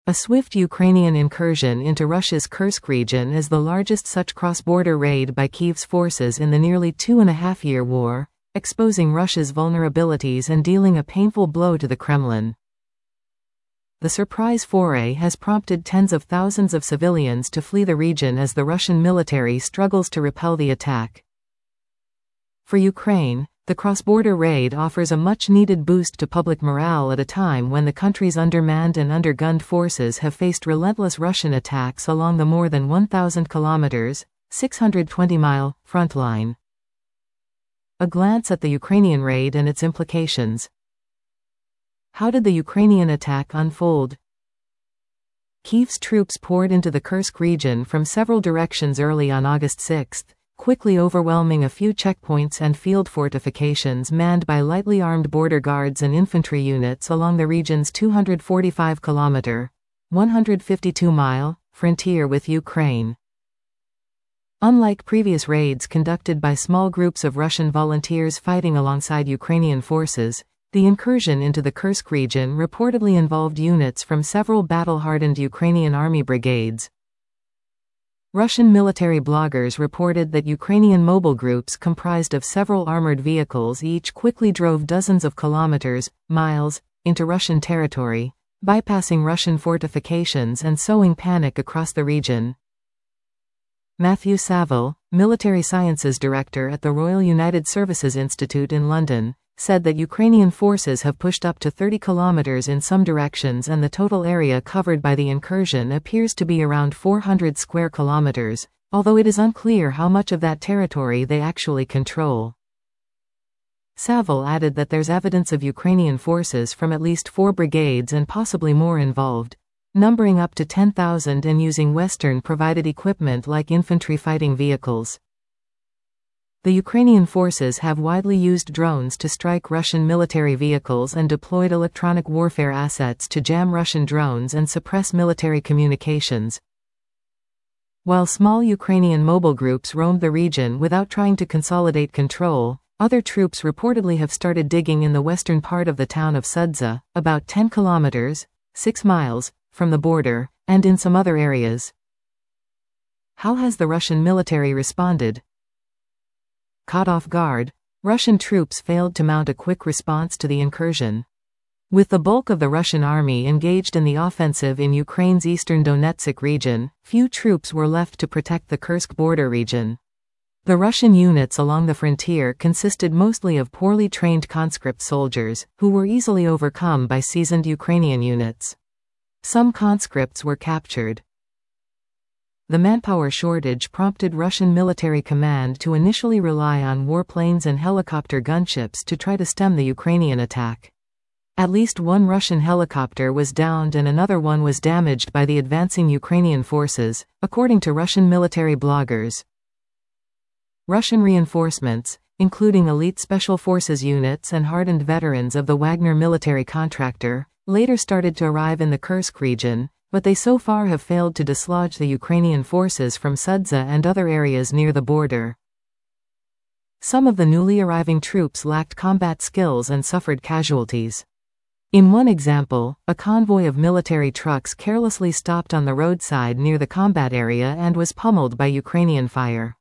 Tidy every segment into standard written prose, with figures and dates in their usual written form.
A swift Ukrainian incursion into Russia's Kursk region is the largest such cross-border raid by Kyiv's forces in the nearly 2.5-year war, exposing Russia's vulnerabilities and dealing a painful blow to the Kremlin. The surprise foray has prompted tens of thousands of civilians to flee the region as the Russian military struggles to repel the attack. For Ukraine, the cross-border raid offers a much-needed boost to public morale at a time when the country's undermanned and undergunned forces have faced relentless Russian attacks along the more than 1,000 kilometers (620-mile) front line. A glance at the Ukrainian raid and its implications. How did the Ukrainian attack unfold? Kyiv's troops poured into the Kursk region from several directions early on August 6, quickly overwhelming a few checkpoints and field fortifications manned by lightly armed border guards and infantry units along the region's 245-kilometer (152-mile) frontier with Ukraine. Unlike previous raids conducted by small groups of Russian volunteers fighting alongside Ukrainian forces, the incursion into the Kursk region reportedly involved units from several battle-hardened Ukrainian army brigades. Russian military bloggers reported that Ukrainian mobile groups comprised of several armored vehicles each quickly drove dozens of kilometers, miles, into Russian territory, bypassing Russian fortifications and sowing panic across the region. Matthew Saville, military sciences director at the Royal United Services Institute in London, said that Ukrainian forces have pushed up to 30 kilometers in some directions and the total area covered by the incursion appears to be around 400 square kilometers, although it is unclear how much of that territory they actually control. Saville added that there's evidence of Ukrainian forces from at least 4 brigades and possibly more involved, numbering up to 10,000 and using Western-provided equipment like infantry fighting vehicles. The Ukrainian forces have widely used drones to strike Russian military vehicles and deployed electronic warfare assets to jam Russian drones and suppress military communications. While small Ukrainian mobile groups roamed the region without trying to consolidate control, other troops reportedly have started digging in the western part of the town of Sudza, about 10 kilometers, 6 miles, from the border, and in some other areas. How has the Russian military responded? Caught off guard, Russian troops failed to mount a quick response to the incursion. With the bulk of the Russian army engaged in the offensive in Ukraine's eastern Donetsk region, few troops were left to protect the Kursk border region. The Russian units along the frontier consisted mostly of poorly trained conscript soldiers, who were easily overcome by seasoned Ukrainian units. Some conscripts were captured. The manpower shortage prompted Russian military command to initially rely on warplanes and helicopter gunships to try to stem the Ukrainian attack. At least one Russian helicopter was downed and another one was damaged by the advancing Ukrainian forces, according to Russian military bloggers. Russian reinforcements, including elite special forces units and hardened veterans of the Wagner military contractor, later started to arrive in the Kursk region, but they so far have failed to dislodge the Ukrainian forces from Sudza and other areas near the border. Some of the newly arriving troops lacked combat skills and suffered casualties. In one example, a convoy of military trucks carelessly stopped on the roadside near the combat area and was pummeled by Ukrainian fire.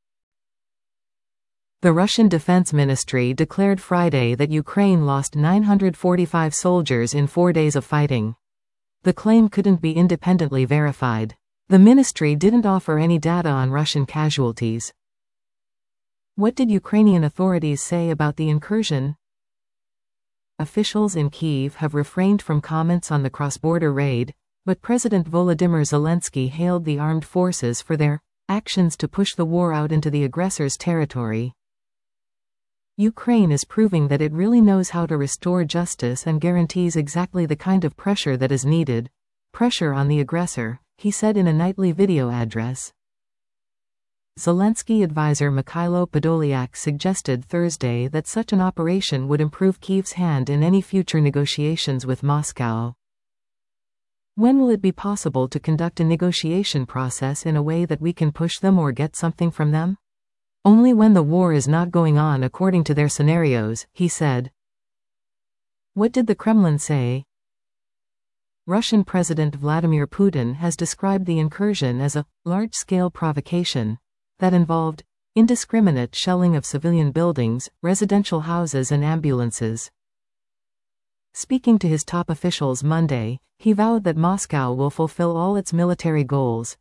The Russian Defense Ministry declared Friday that Ukraine lost 945 soldiers in 4 days of fighting. The claim couldn't be independently verified. The ministry didn't offer any data on Russian casualties. What did Ukrainian authorities say about the incursion? Officials in Kyiv have refrained from comments on the cross-border raid, but President Volodymyr Zelensky hailed the armed forces for their actions to push the war out into the aggressor's territory. Ukraine is proving that it really knows how to restore justice and guarantees exactly the kind of pressure that is needed. Pressure on the aggressor, he said in a nightly video address. Zelensky advisor Mikhailo Podolyak suggested Thursday that such an operation would improve Kyiv's hand in any future negotiations with Moscow. When will it be possible to conduct a negotiation process in a way that we can push them or get something from them? Only when the war is not going on according to their scenarios, he said. What did the Kremlin say? Russian President Vladimir Putin has described the incursion as a large-scale provocation that involved indiscriminate shelling of civilian buildings, residential houses and ambulances. Speaking to his top officials Monday, he vowed that Moscow will fulfill all its military goals.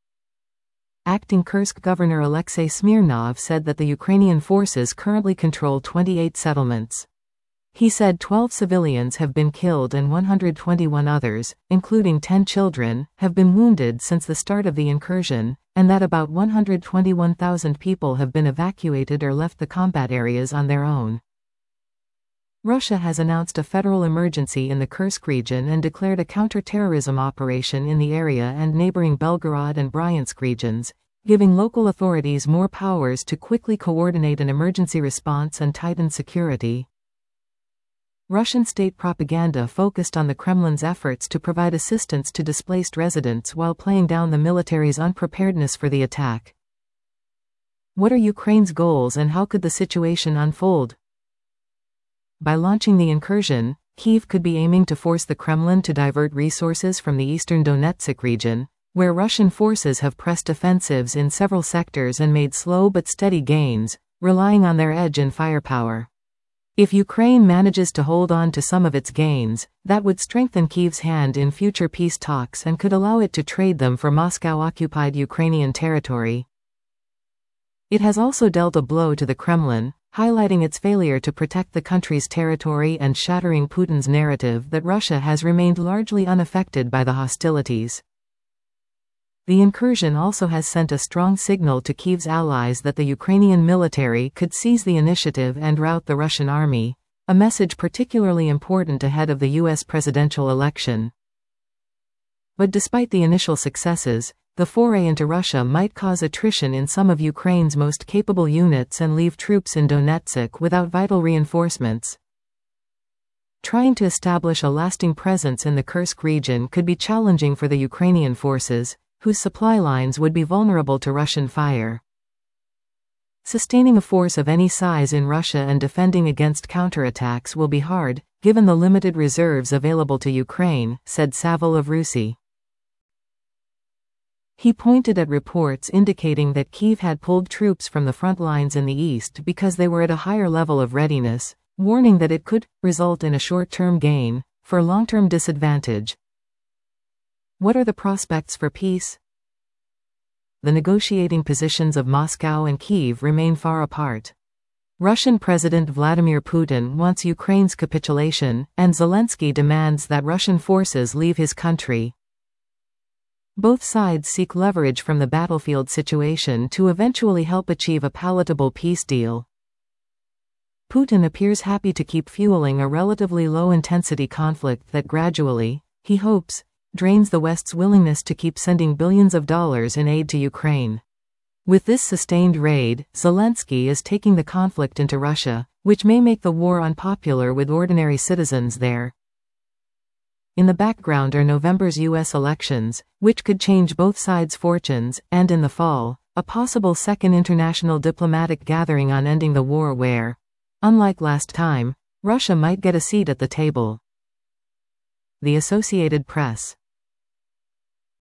Acting Kursk Governor Alexei Smirnov said that the Ukrainian forces currently control 28 settlements. He said 12 civilians have been killed and 121 others, including 10 children, have been wounded since the start of the incursion, and that about 121,000 people have been evacuated or left the combat areas on their own. Russia has announced a federal emergency in the Kursk region and declared a counter-terrorism operation in the area and neighboring Belgorod and Bryansk regions, giving local authorities more powers to quickly coordinate an emergency response and tighten security. Russian state propaganda focused on the Kremlin's efforts to provide assistance to displaced residents while playing down the military's unpreparedness for the attack. What are Ukraine's goals and how could the situation unfold? By launching the incursion, Kyiv could be aiming to force the Kremlin to divert resources from the eastern Donetsk region, where Russian forces have pressed offensives in several sectors and made slow but steady gains, relying on their edge and firepower. If Ukraine manages to hold on to some of its gains, that would strengthen Kyiv's hand in future peace talks and could allow it to trade them for Moscow-occupied Ukrainian territory. It has also dealt a blow to the Kremlin, highlighting its failure to protect the country's territory and shattering Putin's narrative that Russia has remained largely unaffected by the hostilities. The incursion also has sent a strong signal to Kyiv's allies that the Ukrainian military could seize the initiative and rout the Russian army, a message particularly important ahead of the U.S. presidential election. But despite the initial successes, the foray into Russia might cause attrition in some of Ukraine's most capable units and leave troops in Donetsk without vital reinforcements. Trying to establish a lasting presence in the Kursk region could be challenging for the Ukrainian forces, whose supply lines would be vulnerable to Russian fire. Sustaining a force of any size in Russia and defending against counterattacks will be hard, given the limited reserves available to Ukraine, said Savil of Rusi. He pointed at reports indicating that Kyiv had pulled troops from the front lines in the east because they were at a higher level of readiness, warning that it could result in a short-term gain, for long-term disadvantage. What are the prospects for peace? The negotiating positions of Moscow and Kyiv remain far apart. Russian President Vladimir Putin wants Ukraine's capitulation, and Zelensky demands that Russian forces leave his country. Both sides seek leverage from the battlefield situation to eventually help achieve a palatable peace deal. Putin appears happy to keep fueling a relatively low-intensity conflict that gradually, he hopes, drains the West's willingness to keep sending billions of dollars in aid to Ukraine. With this sustained raid, Zelensky is taking the conflict into Russia, which may make the war unpopular with ordinary citizens there. In the background are November's U.S. elections, which could change both sides' fortunes, and in the fall, a possible second international diplomatic gathering on ending the war where, unlike last time, Russia might get a seat at the table. The Associated Press.